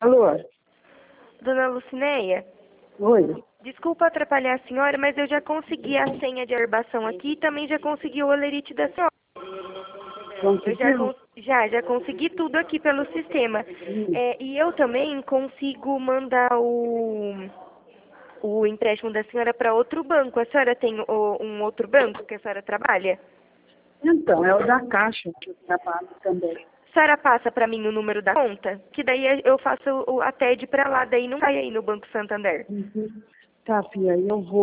Alô? Dona Lucinéia, Oi. desculpa atrapalhar a senhora, mas eu já consegui a senha de aerbação aqui e também já consegui o olerite da senhora. Eu Conseguiu? já consegui tudo aqui pelo sistema. E eu também consigo mandar o empréstimo da senhora para outro banco. A senhora tem um outro banco que a senhora trabalha? Então, é o da Caixa que eu trabalho também. A senhora passa para mim o número da conta? Que daí eu faço a TED para lá, daí não vai aí no Banco Santander. Uhum. Tá, filha,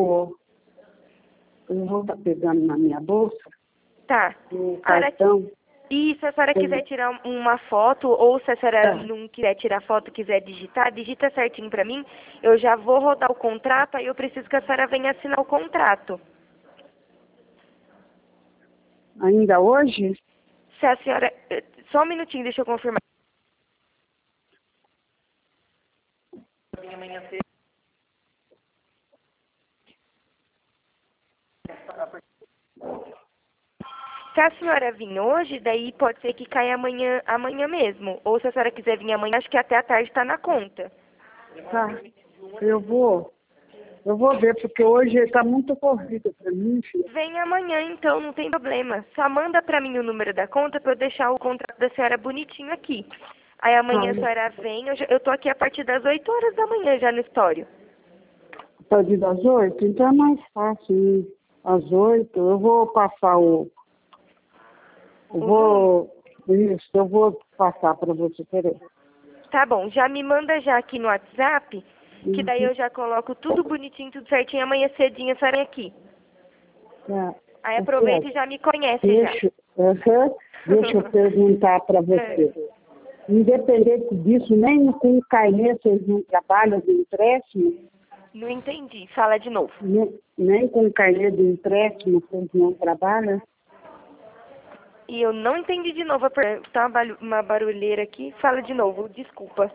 eu vou estar pegando na minha bolsa Tá. o A senhora cartão. E se a senhora quiser tirar uma foto, ou se a senhora não quiser tirar foto, quiser digitar, digita certinho pra mim. Eu já vou rodar o contrato, aí eu preciso que a senhora venha assinar o contrato. Ainda hoje? Se a senhora... Só um minutinho, deixa eu confirmar. Se a senhora vir hoje, daí pode ser que caia amanhã mesmo. Ou se a senhora quiser vir amanhã, acho que até a tarde tá na conta. Tá. Eu vou ver, porque hoje está muito corrido para mim, filha. Vem amanhã então, não tem problema. Só manda pra mim o número da conta pra eu deixar o contrato da senhora bonitinho aqui. Aí amanhã a senhora vem, eu tô aqui a partir das 8 horas da manhã já no escritório. Pode ir às 8? Então é mais fácil ir às 8. Eu vou passar eu vou passar para você, peraí. Tá bom, já me manda já aqui no WhatsApp, que daí Uhum. eu já coloco tudo bonitinho, tudo certinho, amanhã cedinho a senhora é aqui. Tá. Aí Tá aproveita e certo. já me conhece já. Deixa eu perguntar para você. Independente disso, nem com carnê vocês não trabalham de empréstimo? Não entendi, fala de novo. Nem com carnê de empréstimo vocês não trabalham? E eu não entendi de novo, tá uma barulheira aqui, fala de novo, desculpa.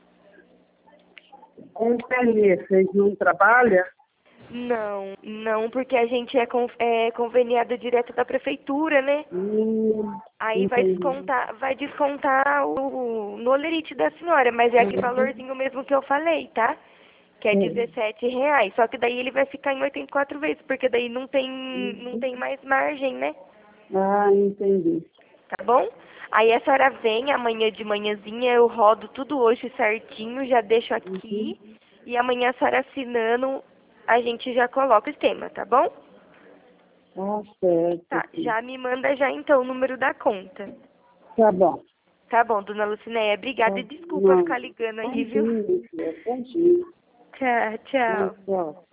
Com carnê vocês não trabalham? Não, porque a gente é conveniado direto da prefeitura, né? Aí Entendi. vai descontar no olerite da senhora, mas é aquele valorzinho mesmo que eu falei, tá? Que é R$ 17. Só que daí ele vai ficar em 84 vezes, porque daí não tem mais margem, né? Ah, entendi. Tá bom? Aí a senhora vem amanhã de manhãzinha, eu rodo tudo hoje certinho, já deixo aqui. E amanhã a senhora assinando, a gente já coloca o esquema, tá bom? Tá certo, Tá, sim. já me manda já então o número da conta. Tá bom. Tá bom, dona Lucinéia, obrigada e desculpa Não, ficar ligando aí, viu? imagina, filha, imagina. Tchau, tchau. Tchau.